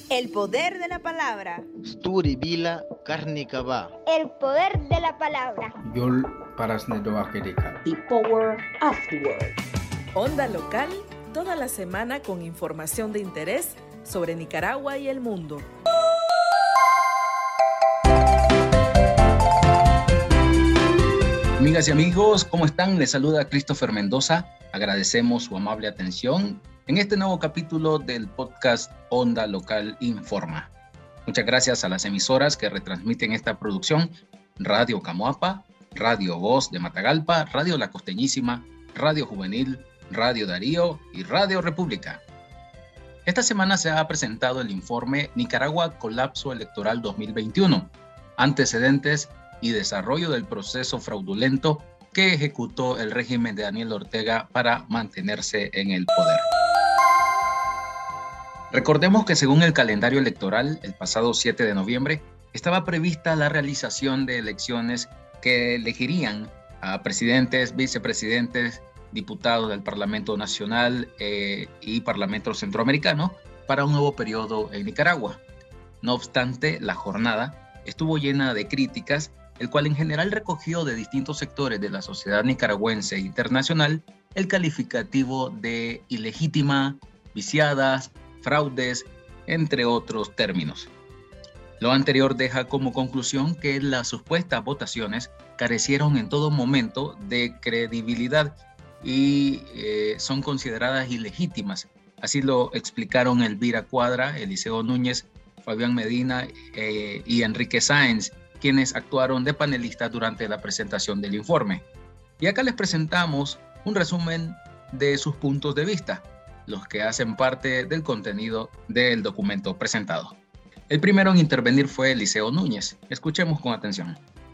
El poder de la palabra. Sturi Vila Karnikava. El poder de la palabra. Yol Parasnedoakedeka. The power of the word. Onda local, toda la semana con información de interés sobre Nicaragua y el mundo. Amigas y amigos, ¿cómo están? Les saluda Christopher Mendoza. Agradecemos su amable atención en este nuevo capítulo del podcast Onda Local Informa. Muchas gracias a las emisoras que retransmiten esta producción: Radio Camoapa, Radio Voz de Matagalpa, Radio La Costeñísima, Radio Juvenil, Radio Darío y Radio República. Esta semana se ha presentado el informe Nicaragua Colapso Electoral 2021, antecedentes y desarrollo del proceso fraudulento que ejecutó el régimen de Daniel Ortega para mantenerse en el poder. Recordemos que según el calendario electoral, el pasado 7 de noviembre, estaba prevista la realización de elecciones que elegirían a presidentes, vicepresidentes, diputados del Parlamento Nacional y Parlamento Centroamericano para un nuevo periodo en Nicaragua. No obstante, la jornada estuvo llena de críticas, el cual en general recogió de distintos sectores de la sociedad nicaragüense e internacional el calificativo de ilegítima, viciadas, fraudes, entre otros términos. Lo anterior deja como conclusión que las supuestas votaciones carecieron en todo momento de credibilidad y son consideradas ilegítimas. Así lo explicaron Elvira Cuadra, Eliseo Núñez, Fabián Medina y Enrique Sáenz, quienes actuaron de panelistas durante la presentación del informe. Y acá les presentamos un resumen de sus puntos de vista, los que hacen parte del contenido del documento presentado. El primero en intervenir fue Eliseo Núñez. Escuchemos con atención.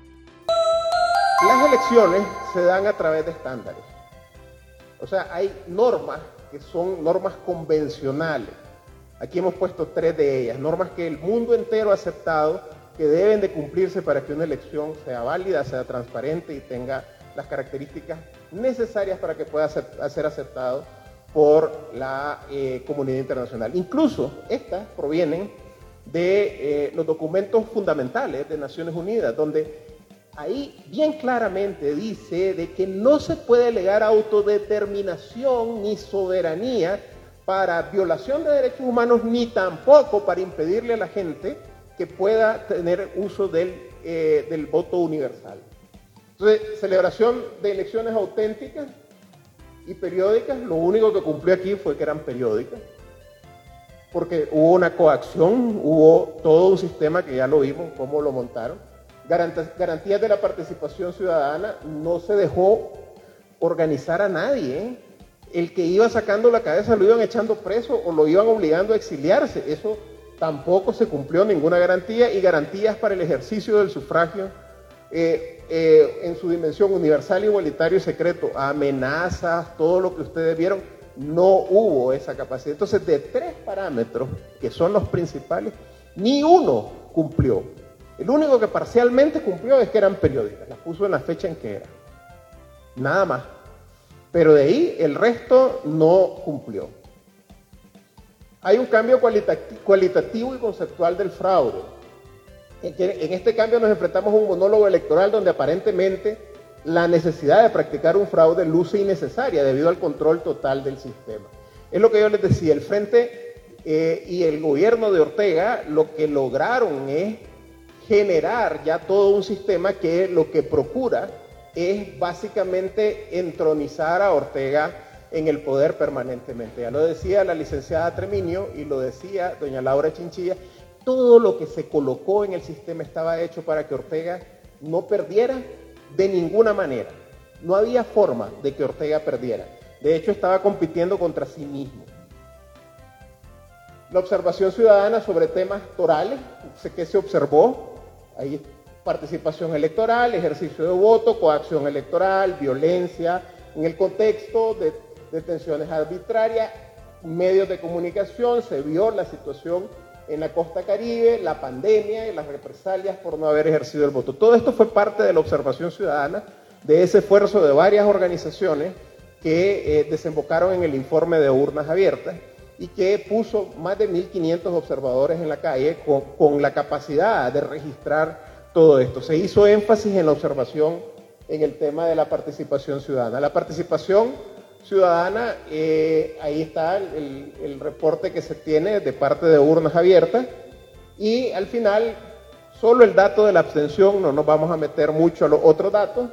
Las elecciones se dan a través de estándares. O sea, hay normas que son normas convencionales. Aquí hemos puesto 3 de ellas, normas que el mundo entero ha aceptado, que deben de cumplirse para que una elección sea válida, sea transparente y tenga las características necesarias para que pueda ser aceptado por la comunidad internacional. Incluso estas provienen de los documentos fundamentales de Naciones Unidas, donde ahí bien claramente dice de que no se puede alegar autodeterminación ni soberanía para violación de derechos humanos, ni tampoco para impedirle a la gente que pueda tener uso del voto universal. Entonces, celebración de elecciones auténticas y periódicas, lo único que cumplió aquí fue que eran periódicas, porque hubo una coacción, hubo todo un sistema que ya lo vimos, cómo lo montaron. Garantías de la participación ciudadana, no se dejó organizar a nadie, ¿eh? El que iba sacando la cabeza lo iban echando preso o lo iban obligando a exiliarse. Eso tampoco se cumplió ninguna garantía, y garantías para el ejercicio del sufragio en su dimensión universal, igualitario y secreto, amenazas, todo lo que ustedes vieron, no hubo esa capacidad. Entonces, de 3 parámetros, que son los principales, ni uno cumplió. El único que parcialmente cumplió es que eran periódicas, las puso en la fecha en que era. Nada más. Pero de ahí el resto no cumplió. Hay un cambio cualitativo y conceptual del fraude. En este cambio nos enfrentamos a un monólogo electoral donde aparentemente la necesidad de practicar un fraude luce innecesaria debido al control total del sistema. Es lo que yo les decía, el Frente y el gobierno de Ortega lo que lograron es generar ya todo un sistema que lo que procura es básicamente entronizar a Ortega en el poder permanentemente. Ya lo decía la licenciada Treminio y lo decía doña Laura Chinchilla, todo lo que se colocó en el sistema estaba hecho para que Ortega no perdiera de ninguna manera. No había forma de que Ortega perdiera. De hecho, estaba compitiendo contra sí mismo. La observación ciudadana sobre temas torales, ¿qué se observó? Hay participación electoral, ejercicio de voto, coacción electoral, violencia, en el contexto de detenciones arbitrarias, medios de comunicación, se vio la situación en la costa caribe, la pandemia y las represalias por no haber ejercido el voto. Todo esto fue parte de la observación ciudadana, de ese esfuerzo de varias organizaciones que desembocaron en el informe de urnas abiertas y que puso más de 1.500 observadores en la calle con la capacidad de registrar todo esto. Se hizo énfasis en la observación en el tema de la participación ciudadana. La participación ciudadana, ahí está el reporte que se tiene de parte de urnas abiertas, y al final solo el dato de la abstención, no nos vamos a meter mucho a los otros datos,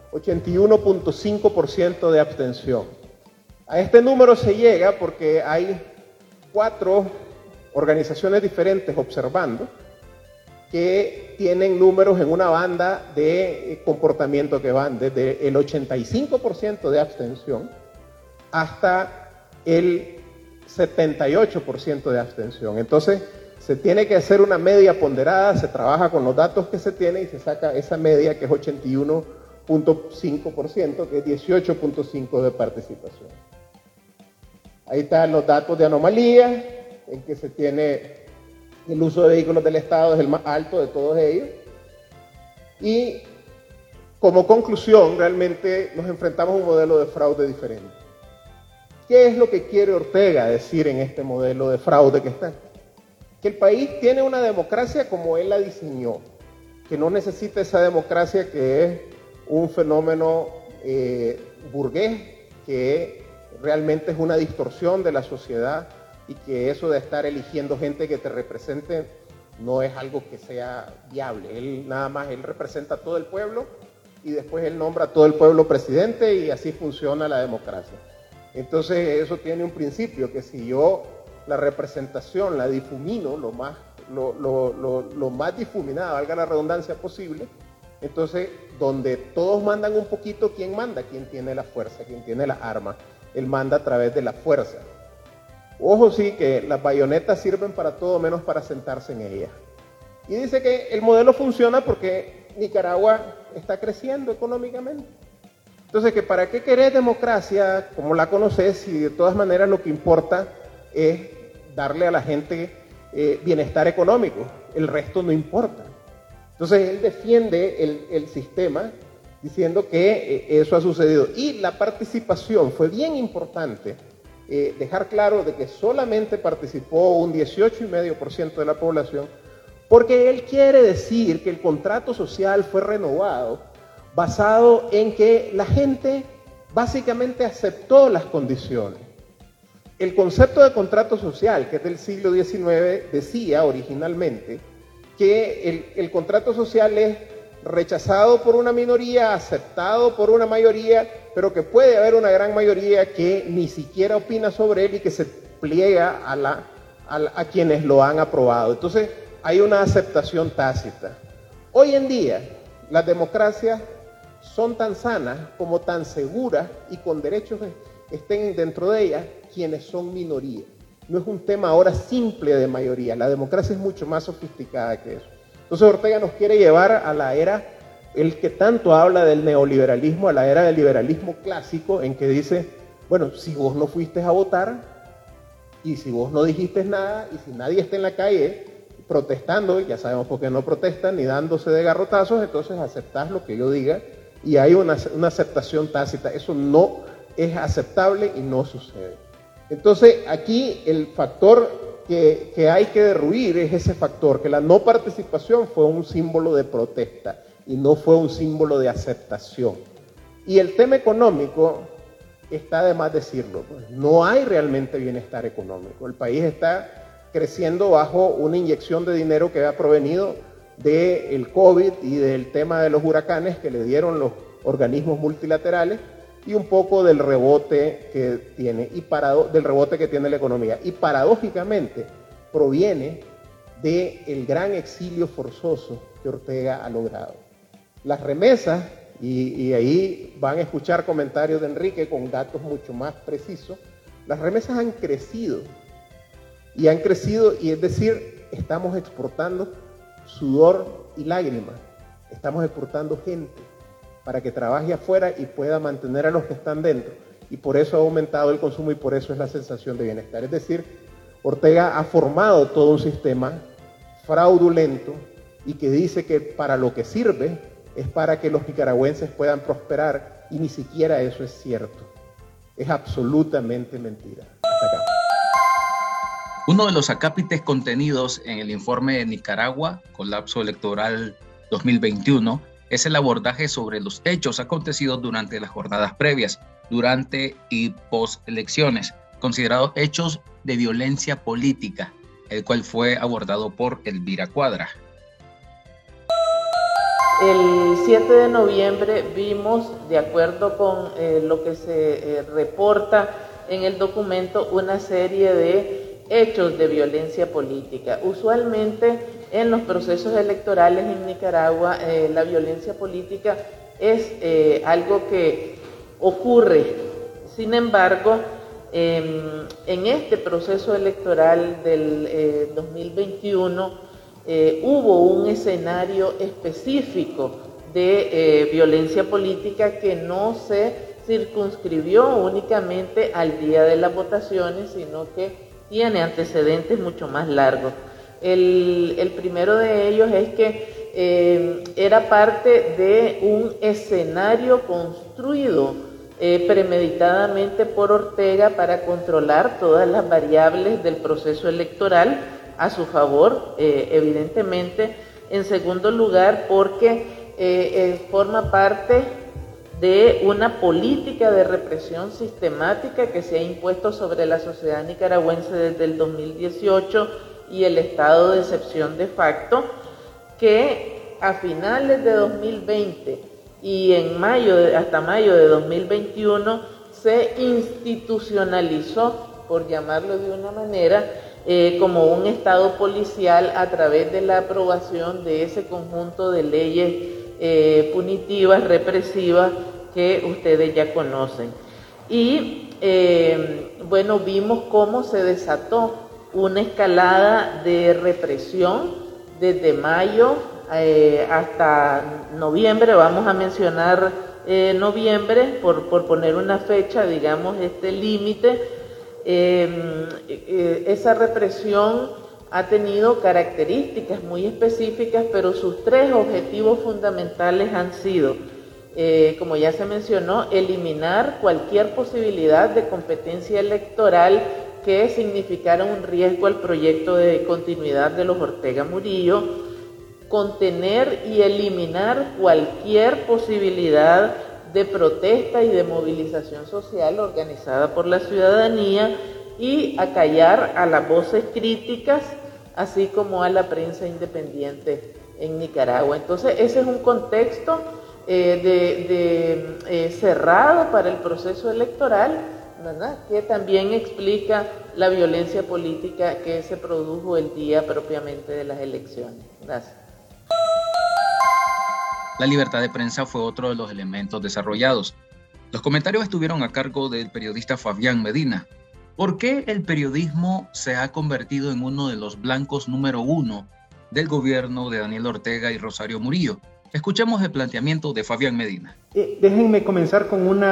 81.5% de abstención. A este número se llega porque hay 4 organizaciones diferentes observando que tienen números en una banda de comportamiento que van desde el 85% de abstención hasta el 78% de abstención. Entonces, se tiene que hacer una media ponderada, se trabaja con los datos que se tienen y se saca esa media que es 81.5%, que es 18.5% de participación. Ahí están los datos de anomalía, en que se tiene el uso de vehículos del Estado, es el más alto de todos ellos. Y como conclusión, realmente nos enfrentamos a un modelo de fraude diferente. ¿Qué es lo que quiere Ortega decir en este modelo de fraude que está? Que el país tiene una democracia como él la diseñó, que no necesita esa democracia que es un fenómeno burgués, que realmente es una distorsión de la sociedad, y que eso de estar eligiendo gente que te represente no es algo que sea viable. Él nada más, él representa a todo el pueblo y después él nombra a todo el pueblo presidente, y así funciona la democracia. Entonces eso tiene un principio, que si yo la representación la difumino lo más difuminada, valga la redundancia, posible, entonces donde todos mandan un poquito, ¿quién manda? ¿Quién tiene la fuerza? ¿Quién tiene las armas? Él manda a través de la fuerza. Ojo, sí, que las bayonetas sirven para todo menos para sentarse en ellas. Y dice que el modelo funciona porque Nicaragua está creciendo económicamente. Entonces, que ¿para qué querés democracia como la conoces si de todas maneras lo que importa es darle a la gente bienestar económico? El resto no importa. Entonces, él defiende el sistema diciendo que eso ha sucedido. Y la participación fue bien importante. Dejar claro de que solamente participó un 18,5% de la población, porque él quiere decir que el contrato social fue renovado basado en que la gente básicamente aceptó las condiciones. El concepto de contrato social, que es del siglo XIX, decía originalmente que el contrato social es rechazado por una minoría, aceptado por una mayoría, pero que puede haber una gran mayoría que ni siquiera opina sobre él y que se pliega a quienes lo han aprobado. Entonces hay una aceptación tácita. Hoy en día las democracias son tan sanas como tan seguras, y con derechos estén dentro de ellas quienes son minoría. No es un tema ahora simple de mayoría, la democracia es mucho más sofisticada que eso. Entonces Ortega nos quiere llevar a la era, el que tanto habla del neoliberalismo, a la era del liberalismo clásico, en que dice, bueno, si vos no fuiste a votar, y si vos no dijiste nada, y si nadie está en la calle protestando, ya sabemos por qué no protestan, ni dándose de garrotazos, entonces aceptás lo que yo diga, y hay una aceptación tácita. Eso no es aceptable y no sucede. Entonces aquí el factor que hay que derruir es ese factor, que la no participación fue un símbolo de protesta y no fue un símbolo de aceptación. Y el tema económico, está de más decirlo, pues, no hay realmente bienestar económico. El país está creciendo bajo una inyección de dinero que ha provenido del COVID y del tema de los huracanes que le dieron los organismos multilaterales, y un poco del rebote que tiene, del rebote que tiene la economía. Y paradójicamente proviene del gran exilio forzoso que Ortega ha logrado. Las remesas, y ahí van a escuchar comentarios de Enrique con datos mucho más precisos, las remesas han crecido, y es decir, estamos exportando sudor y lágrimas, estamos exportando gente para que trabaje afuera y pueda mantener a los que están dentro, y por eso ha aumentado el consumo y por eso es la sensación de bienestar. Es decir, Ortega ha formado todo un sistema fraudulento y que dice que para lo que sirve es para que los nicaragüenses puedan prosperar, y ni siquiera eso es cierto. Es absolutamente mentira. Hasta acá. Uno de los acápites contenidos en el informe de Nicaragua, Colapso Electoral 2021, es el abordaje sobre los hechos acontecidos durante las jornadas previas, durante y post-elecciones, considerados hechos de violencia política, el cual fue abordado por Elvira Cuadra. El 7 de noviembre vimos, de acuerdo con lo que se reporta en el documento, una serie de hechos de violencia política. Usualmente en los procesos electorales en Nicaragua la violencia política es algo que ocurre. Sin embargo, en este proceso electoral del 2021 hubo un escenario específico de violencia política que no se circunscribió únicamente al día de las votaciones, sino que tiene antecedentes mucho más largos. El primero de ellos es que era parte de un escenario construido premeditadamente por Ortega para controlar todas las variables del proceso electoral a su favor, evidentemente. En segundo lugar, porque forma parte de una política de represión sistemática que se ha impuesto sobre la sociedad nicaragüense desde el 2018 y el estado de excepción de facto, que a finales de 2020 y hasta mayo de 2021 se institucionalizó, por llamarlo de una manera, como un estado policial a través de la aprobación de ese conjunto de leyes punitivas, represivas, que ustedes ya conocen. Y bueno, vimos cómo se desató una escalada de represión desde mayo hasta noviembre. Vamos a mencionar noviembre por poner una fecha, digamos, este límite. Esa represión ha tenido características muy específicas, pero sus tres objetivos fundamentales han sido, como ya se mencionó, eliminar cualquier posibilidad de competencia electoral que significara un riesgo al proyecto de continuidad de los Ortega Murillo, contener y eliminar cualquier posibilidad de protesta y de movilización social organizada por la ciudadanía y acallar a las voces críticas, así como a la prensa independiente en Nicaragua. Entonces, ese es un contexto cerrado para el proceso electoral, ¿verdad?, que también explica la violencia política que se produjo el día propiamente de las elecciones. Gracias. La libertad de prensa fue otro de los elementos desarrollados. Los comentarios estuvieron a cargo del periodista Fabián Medina. ¿Por qué el periodismo se ha convertido en uno de los blancos número uno del gobierno de Daniel Ortega y Rosario Murillo? Escuchemos el planteamiento de Fabián Medina. Déjenme comenzar con un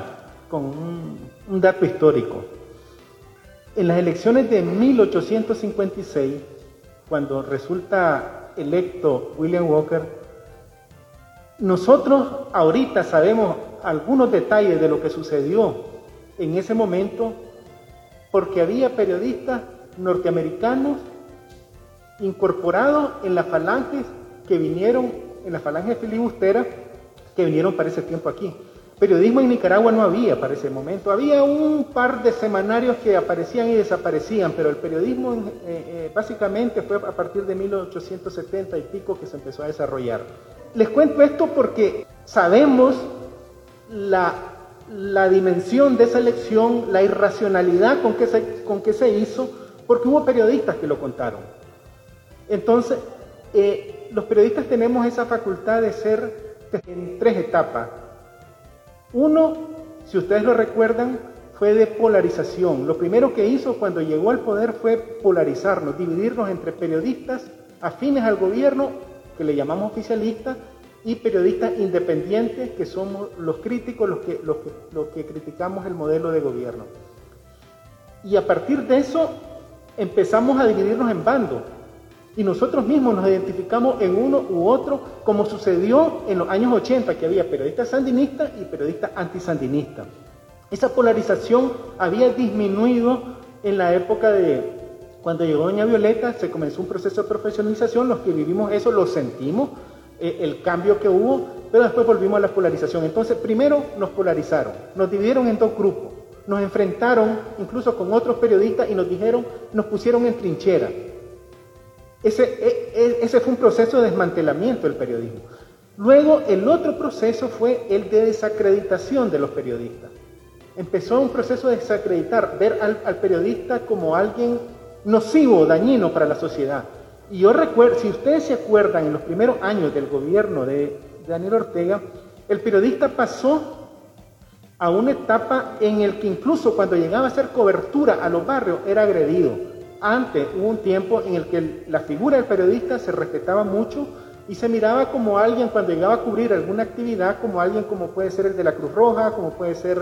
dato histórico. En las elecciones de 1856, cuando resulta electo William Walker, nosotros ahorita sabemos algunos detalles de lo que sucedió en ese momento porque había periodistas norteamericanos incorporados en las falanges que vinieron, en las falanges filibusteras que vinieron para ese tiempo aquí. Periodismo en Nicaragua no había para ese momento. Había un par de semanarios que aparecían y desaparecían, pero el periodismo básicamente fue a partir de 1870 y pico que se empezó a desarrollar. Les cuento esto porque sabemos la dimensión de esa elección, la irracionalidad con que se hizo, porque hubo periodistas que lo contaron. Entonces, los periodistas tenemos esa facultad de ser en tres etapas. Uno, si ustedes lo recuerdan, fue de polarización. Lo primero que hizo cuando llegó al poder fue polarizarnos, dividirnos entre periodistas afines al gobierno, que le llamamos oficialistas, y periodistas independientes, que somos los críticos, los que criticamos el modelo de gobierno. Y a partir de eso empezamos a dividirnos en bandos. Y nosotros mismos nos identificamos en uno u otro, como sucedió en los años 80, que había periodistas sandinistas y periodistas antisandinistas. Esa polarización había disminuido en la época de Cuando llegó doña Violeta se comenzó un proceso de profesionalización, los que vivimos eso lo sentimos, el cambio que hubo, pero después volvimos a la polarización. Entonces primero nos polarizaron, nos dividieron en dos grupos, nos enfrentaron incluso con otros periodistas y nos pusieron en trinchera. Ese fue un proceso de desmantelamiento del periodismo. Luego el otro proceso fue el de desacreditación de los periodistas. Empezó un proceso de desacreditar, ver al periodista como alguien nocivo, dañino para la sociedad. Y yo recuerdo, si ustedes se acuerdan, en los primeros años del gobierno de Daniel Ortega, el periodista pasó a una etapa en el que incluso cuando llegaba a hacer cobertura a los barrios era agredido. Antes hubo un tiempo en el que la figura del periodista se respetaba mucho y se miraba como alguien, cuando llegaba a cubrir alguna actividad, como alguien como puede ser el de la Cruz Roja, como puede ser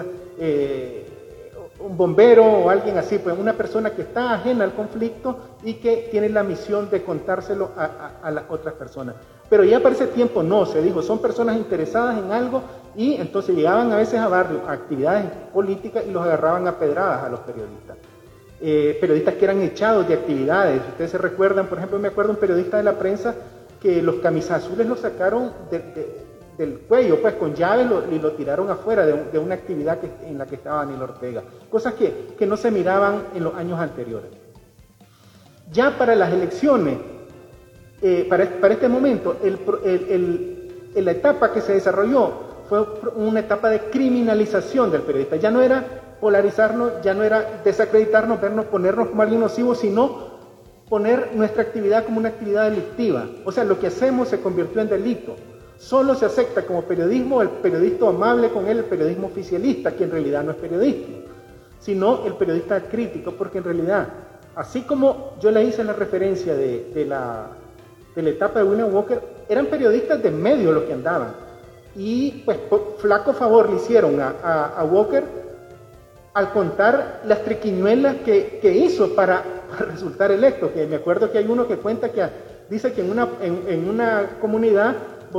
un bombero o alguien así, pues una persona que está ajena al conflicto y que tiene la misión de contárselo a las otras personas. Pero ya para ese tiempo no, se dijo, son personas interesadas en algo, y entonces llegaban a veces a barrios, a actividades políticas, y los agarraban a pedradas a los periodistas. Periodistas que eran echados de actividades. Ustedes se recuerdan, por ejemplo, me acuerdo un periodista de la prensa que los camisas azules lo sacaron del cuello, pues con llaves y lo tiraron afuera de una actividad en la que estaba Daniel Ortega. Cosas que no se miraban en los años anteriores. Ya para las elecciones, para este momento, la etapa que se desarrolló fue una etapa de criminalización del periodista. Ya no era polarizarnos, ya no era desacreditarnos, ponernos como alguien nocivo, sino poner nuestra actividad como una actividad delictiva. O sea, lo que hacemos se convirtió en delito. Solo se acepta como periodismo el periodista amable con él, el periodismo oficialista, que en realidad no es periodismo, sino el periodista crítico, porque en realidad, así como yo le hice la referencia de la etapa de William Walker, eran periodistas de medio los que andaban. Y pues flaco favor le hicieron a Walker al contar las triquiñuelas que hizo para resultar electo. Que me acuerdo que hay uno que cuenta que dice que en una comunidad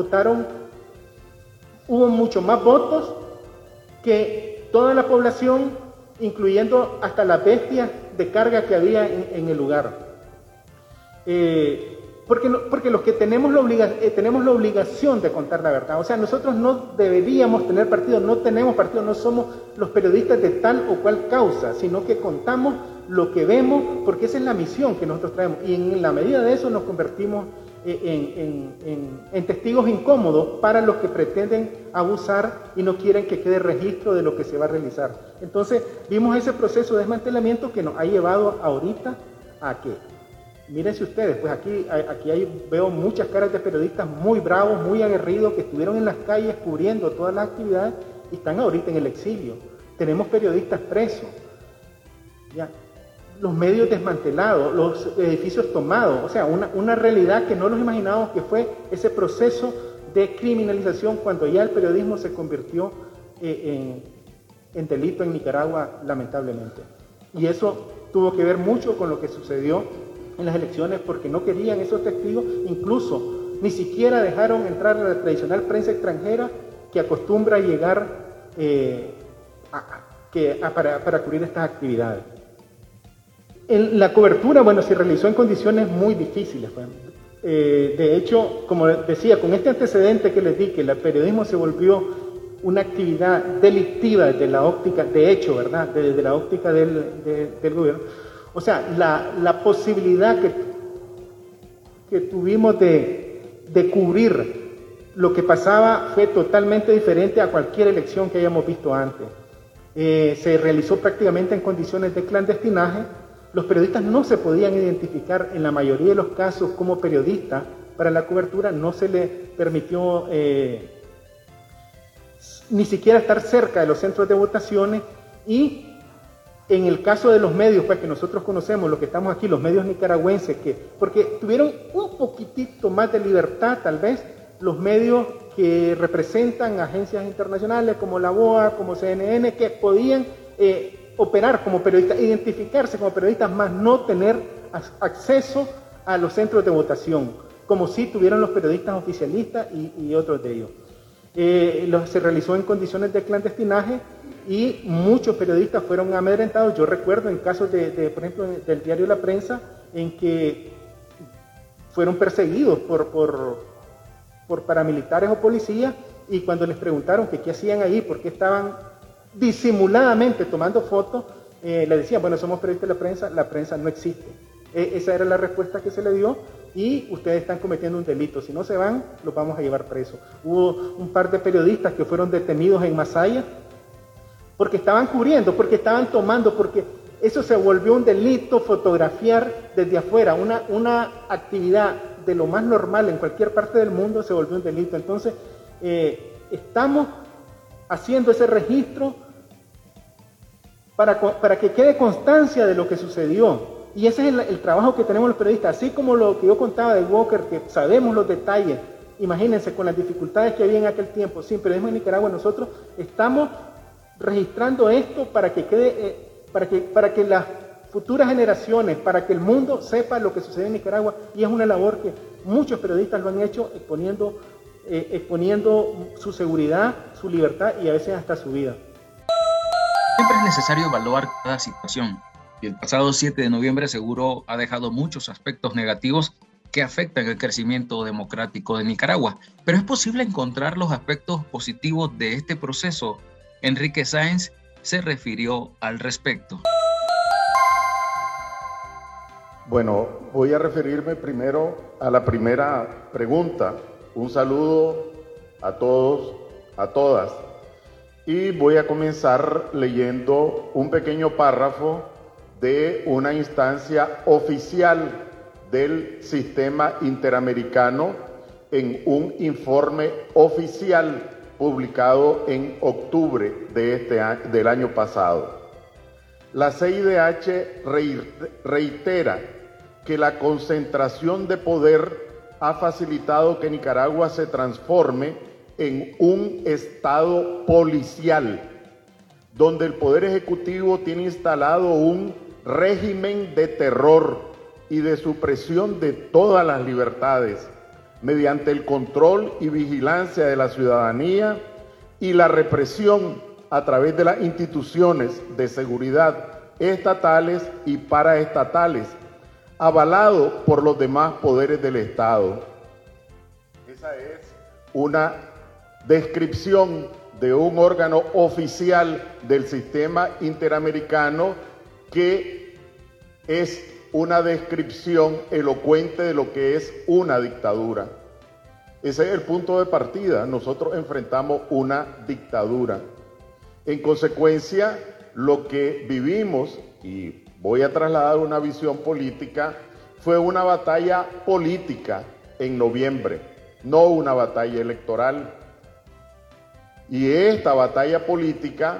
hubo mucho más votos que toda la población, incluyendo hasta las bestias de carga que había en el lugar. Porque los que tenemos la obligación de contar la verdad. O sea, nosotros no deberíamos tener partido, no tenemos partido, no somos los periodistas de tal o cual causa, sino que contamos lo que vemos, porque esa es la misión que nosotros traemos. Y en la medida de eso nos convertimos en testigos incómodos para los que pretenden abusar y no quieren que quede registro de lo que se va a realizar. Entonces, vimos ese proceso de desmantelamiento que nos ha llevado ahorita a que, mírense ustedes, pues aquí veo muchas caras de periodistas muy bravos, muy aguerridos, que estuvieron en las calles cubriendo todas las actividades y están ahorita en el exilio. Tenemos periodistas presos, ¿ya? Los medios desmantelados, los edificios tomados, o sea, una realidad que no nos imaginábamos, que fue ese proceso de criminalización cuando ya el periodismo se convirtió en delito en Nicaragua, lamentablemente. Y eso tuvo que ver mucho con lo que sucedió en las elecciones, porque no querían esos testigos, incluso ni siquiera dejaron entrar a la tradicional prensa extranjera que acostumbra a llegar para cubrir estas actividades. La cobertura, bueno, se realizó en condiciones muy difíciles. De hecho, como decía, con este antecedente que les di, que el periodismo se volvió una actividad delictiva desde la óptica, de hecho, ¿verdad?, desde la óptica del gobierno. O sea, la posibilidad que tuvimos de cubrir lo que pasaba fue totalmente diferente a cualquier elección que hayamos visto antes. Se realizó prácticamente en condiciones de clandestinaje. Los periodistas no se podían identificar en la mayoría de los casos como periodistas para la cobertura, no se les permitió ni siquiera estar cerca de los centros de votaciones, y en el caso de los medios, pues que nosotros conocemos, los que estamos aquí, los medios nicaragüenses, porque tuvieron un poquitito más de libertad tal vez, los medios que representan agencias internacionales como la BOA, como CNN, que podían operar como periodistas, identificarse como periodistas, más no tener acceso a los centros de votación, como sí tuvieron los periodistas oficialistas y otros de ellos. Se realizó en condiciones de clandestinaje y muchos periodistas fueron amedrentados. Yo recuerdo en casos por ejemplo, del diario La Prensa, en que fueron perseguidos por paramilitares o policías, y cuando les preguntaron que qué hacían ahí, por qué estaban disimuladamente tomando fotos, le decían, bueno, somos periodistas de la prensa no existe. Esa era la respuesta que se le dio, y ustedes están cometiendo un delito, si no se van, los vamos a llevar presos. Hubo un par de periodistas que fueron detenidos en Masaya, porque estaban cubriendo, porque estaban tomando, porque eso se volvió un delito, fotografiar desde afuera, una actividad de lo más normal en cualquier parte del mundo se volvió un delito. Entonces, estamos haciendo ese registro para que quede constancia de lo que sucedió. Y ese es el trabajo que tenemos los periodistas, así como lo que yo contaba de Walker, que sabemos los detalles. Imagínense, con las dificultades que había en aquel tiempo, sin periodismo en Nicaragua, nosotros estamos registrando esto para que quede, para que las futuras generaciones, para que el mundo sepa lo que sucede en Nicaragua, y es una labor que muchos periodistas lo han hecho, exponiendo su seguridad, su libertad y a veces hasta su vida. Siempre es necesario evaluar cada situación, y el pasado 7 de noviembre seguro ha dejado muchos aspectos negativos que afectan el crecimiento democrático de Nicaragua. Pero ¿es posible encontrar los aspectos positivos de este proceso? Enrique Sáenz se refirió al respecto. Bueno, voy a referirme primero a la primera pregunta. Un saludo a todos, a todas. Y voy a comenzar leyendo un pequeño párrafo de una instancia oficial del Sistema Interamericano en un informe oficial publicado en octubre del año pasado. La CIDH reitera que la concentración de poder ha facilitado que Nicaragua se transforme en un estado policial, donde el Poder Ejecutivo tiene instalado un régimen de terror y de supresión de todas las libertades, mediante el control y vigilancia de la ciudadanía y la represión a través de las instituciones de seguridad estatales y paraestatales, avalado por los demás poderes del Estado. Esa es una descripción de un órgano oficial del Sistema Interamericano que es una descripción elocuente de lo que es una dictadura. Ese es el punto de partida. Nosotros enfrentamos una dictadura. En consecuencia, lo que vivimos, y voy a trasladar una visión política, fue una batalla política en noviembre, no una batalla electoral. Y esta batalla política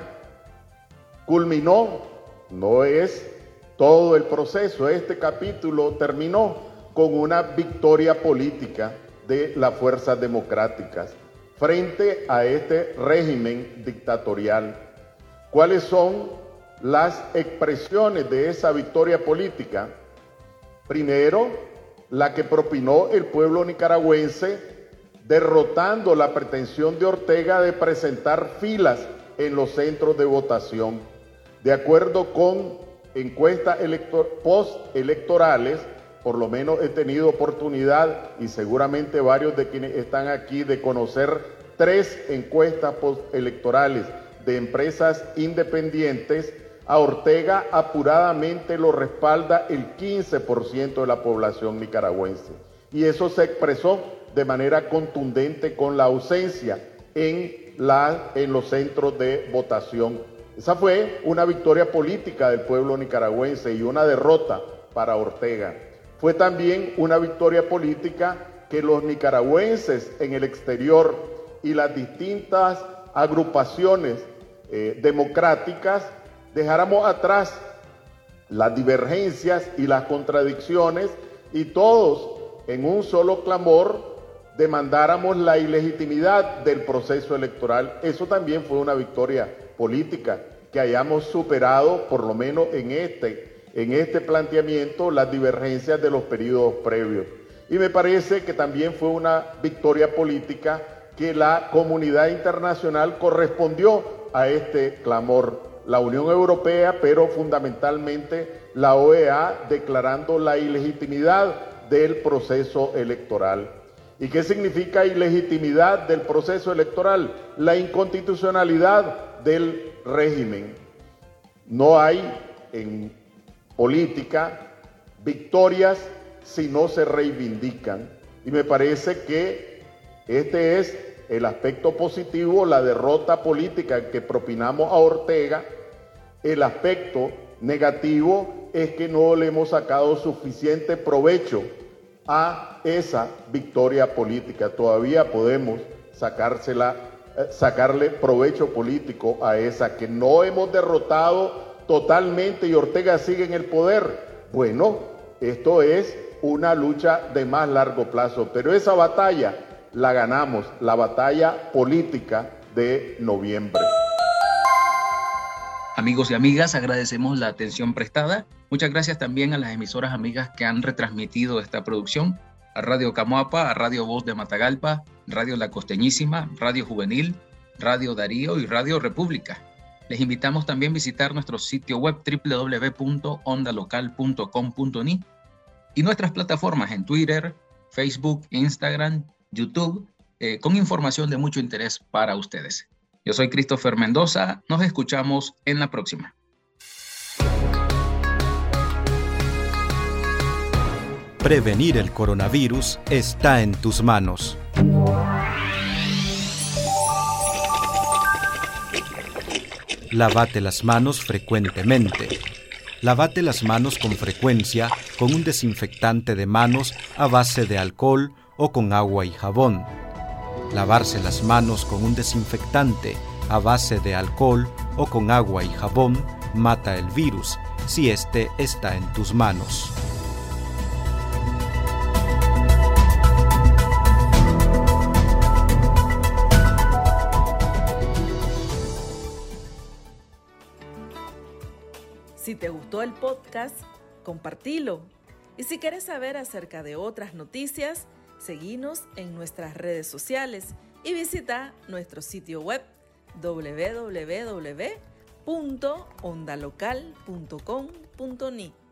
culminó, no es todo el proceso, este capítulo terminó con una victoria política de las fuerzas democráticas frente a este régimen dictatorial. ¿Cuáles son las expresiones de esa victoria política? Primero, la que propinó el pueblo nicaragüense, derrotando la pretensión de Ortega de presentar filas en los centros de votación. De acuerdo con encuestas postelectorales, por lo menos he tenido oportunidad, y seguramente varios de quienes están aquí, de conocer 3 encuestas postelectorales de empresas independientes. A Ortega apuradamente lo respalda el 15% de la población nicaragüense. Y eso se expresó de manera contundente con la ausencia en los centros de votación. Esa fue una victoria política del pueblo nicaragüense y una derrota para Ortega. Fue también una victoria política que los nicaragüenses en el exterior y las distintas agrupaciones democráticas dejáramos atrás las divergencias y las contradicciones y todos en un solo clamor demandáramos la ilegitimidad del proceso electoral. Eso también fue una victoria política, que hayamos superado, por lo menos en este planteamiento, las divergencias de los periodos previos. Y me parece que también fue una victoria política que la comunidad internacional correspondió a este clamor. La Unión Europea, pero fundamentalmente la OEA declarando la ilegitimidad del proceso electoral. ¿Y qué significa ilegitimidad del proceso electoral? La inconstitucionalidad del régimen. No hay en política victorias si no se reivindican. Y me parece que este es el aspecto positivo, la derrota política que propinamos a Ortega. El aspecto negativo es que no le hemos sacado suficiente provecho a esa victoria política. Todavía podemos sacarle provecho político a esa, que no hemos derrotado totalmente y Ortega sigue en el poder. Bueno, esto es una lucha de más largo plazo, pero esa batalla la ganamos, la batalla política de noviembre. Amigos y amigas, agradecemos la atención prestada. Muchas gracias también a las emisoras amigas que han retransmitido esta producción, a Radio Camoapa, a Radio Voz de Matagalpa, Radio La Costeñísima, Radio Juvenil, Radio Darío y Radio República. Les invitamos también a visitar nuestro sitio web www.ondalocal.com.ni y nuestras plataformas en Twitter, Facebook, Instagram, YouTube, con información de mucho interés para ustedes. Yo soy Christopher Mendoza, nos escuchamos en la próxima. Prevenir el coronavirus está en tus manos. Lávate las manos frecuentemente. Lávate las manos con frecuencia con un desinfectante de manos a base de alcohol o con agua y jabón. Lavarse las manos con un desinfectante a base de alcohol o con agua y jabón mata el virus si este está en tus manos. Si te gustó el podcast, compartilo. Y si quieres saber acerca de otras noticias, seguinos en nuestras redes sociales y visita nuestro sitio web www.ondalocal.com.ni.